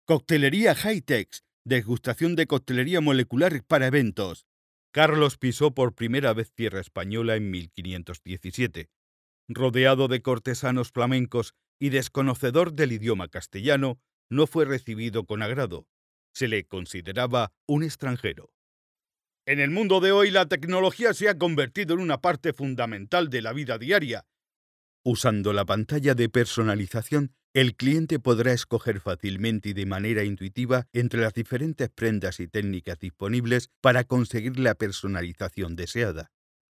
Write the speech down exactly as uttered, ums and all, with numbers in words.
Coctelería High-Tech, degustación de coctelería molecular para eventos. Carlos pisó por primera vez tierra española en mil quinientos diecisiete. Rodeado de cortesanos flamencos y desconocedor del idioma castellano, no fue recibido con agrado. Se le consideraba un extranjero. En el mundo de hoy, la tecnología se ha convertido en una parte fundamental de la vida diaria. Usando la pantalla de personalización, el cliente podrá escoger fácilmente y de manera intuitiva entre las diferentes prendas y técnicas disponibles para conseguir la personalización deseada.